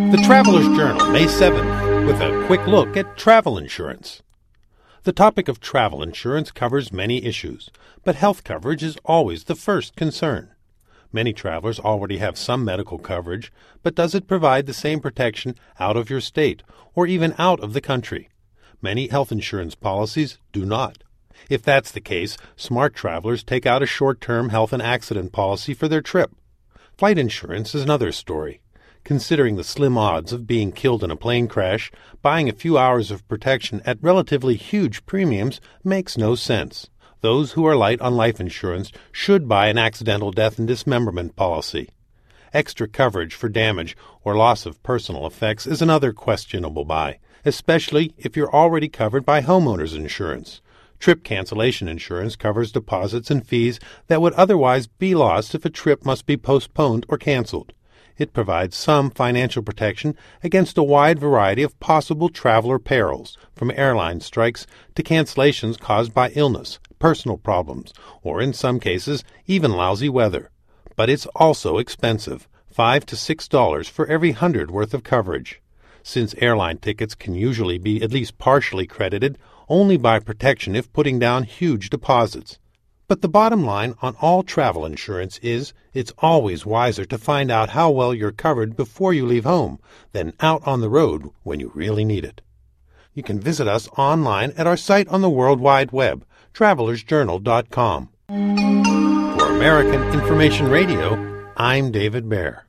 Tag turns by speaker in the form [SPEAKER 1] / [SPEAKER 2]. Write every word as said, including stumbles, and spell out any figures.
[SPEAKER 1] The Traveler's Journal, May seventh, with a quick look at travel insurance. The topic of travel insurance covers many issues, but health coverage is always the first concern. Many travelers already have some medical coverage, but does it provide the same protection out of your state or even out of the country? Many health insurance policies do not. If that's the case, smart travelers take out a short-term health and accident policy for their trip. Flight insurance is another story. Considering the slim odds of being killed in a plane crash, buying a few hours of protection at relatively huge premiums makes no sense. Those who are light on life insurance should buy an accidental death and dismemberment policy. Extra coverage for damage or loss of personal effects is another questionable buy, especially if you're already covered by homeowners insurance. Trip cancellation insurance covers deposits and fees that would otherwise be lost if a trip must be postponed or canceled. It provides some financial protection against a wide variety of possible traveler perils, from airline strikes to cancellations caused by illness, personal problems, or in some cases, even lousy weather. But it's also expensive, five to six dollars for every hundred worth of coverage. Since airline tickets can usually be at least partially credited, only buy protection if putting down huge deposits. But the bottom line on all travel insurance is it's always wiser to find out how well you're covered before you leave home than out on the road when you really need it. You can visit us online at our site on the World Wide Web, travelers journal dot com. For American Information Radio, I'm David Baer.